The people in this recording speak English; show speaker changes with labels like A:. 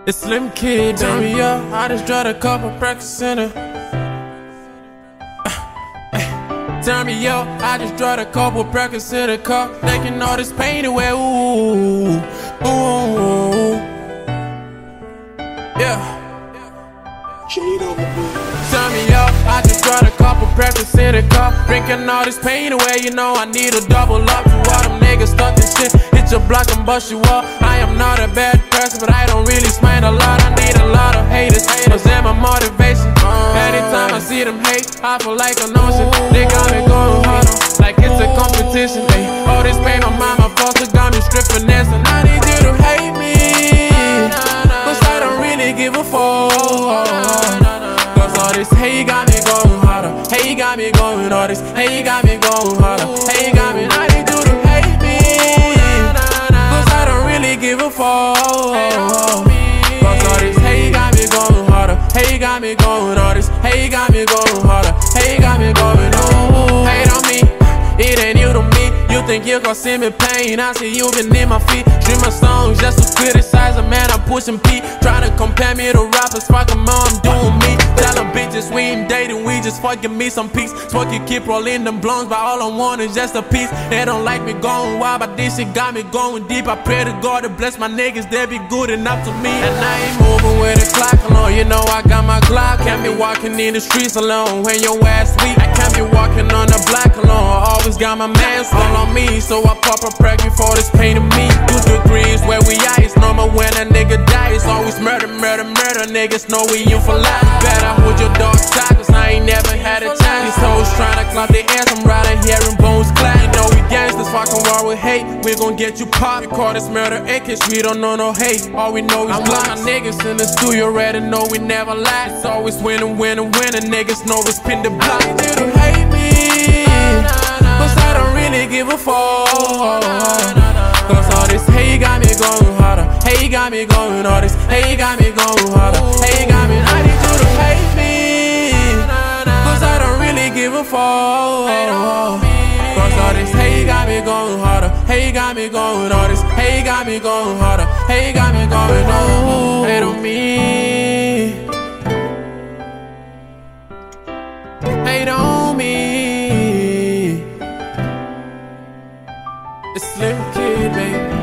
A: It's Slim Kid, turn me up. I just dropped a couple practice in her. Turn me up, I just dropped a couple practice in the car. Taking all this pain away, ooh, ooh, yeah. Turn me up, I just dropped a couple practice in the car. Drinking all this pain away, you know I need a double up. To all them niggas stuck in shit, hit your block and bust you up. I am not a bad person, but I don't really smile a lot. I need a lot of haters, haters and my motivation. Anytime I see them hate, I feel like a notion. They got me going harder, like it's a competition. Ay, all this pain, my mama foster got me stripping this, and I need you to hate me, cause I don't really give a fuck. Cause all this hate got me going harder, hate got me going all this, hate got me going harder, hate got me. I need you to hate me, cause I don't really give a fuck. Cause all this hate got me going harder, hate got me going all this, hate got me going harder, hate got me going on. Hate on me, it ain't you to me. You think you gon' see me pain, I see you beneath my feet. Stream my songs just to criticize a man, I'm pushing P. Trying to compare me to rappers, fuck 'em all, I'm doing me. Tell them bitches we ain't dating, we just fucking me some peace. Smoke you keep rolling them blunts, but all I want is just a piece. They don't like me going wild, but this shit got me going deep. I pray to God to bless my niggas, they be good enough to me. And I ain't moving with the clock alone, you know I got my Glock. Can't be walking in the streets alone when your ass weak. I can't be walking on the block alone, I always got my mans all on me. So I pop a crack before this pain to me. 2 degrees where we at, it's normal when a nigga die. It's always murder, murder, murder. Niggas know we in for life. Better hold your dog tight, cause I ain't never had a chance. These hoes tryna clap their ass, I'm riding hearing bones clap. You know we gangsters, fucking war with hate. We gon' get you popped. We call this murder AK, we don't know no hate. All we know is block. My niggas in the studio ready, know we never lie. It's always winning, winning, winning. Niggas know we spin the block. They don't hate me, cause I don't really give a fuck. Cause all this hate got me going harder, hate got me going all this, hate got me going harder, hate got me. I need you to hate me, cause I don't really give a fuck. Cause all this hate got me going harder, hate got me going all this, hate got me going harder, hate got me going on. Hate on me, hate on me. It's Slim Kid, baby.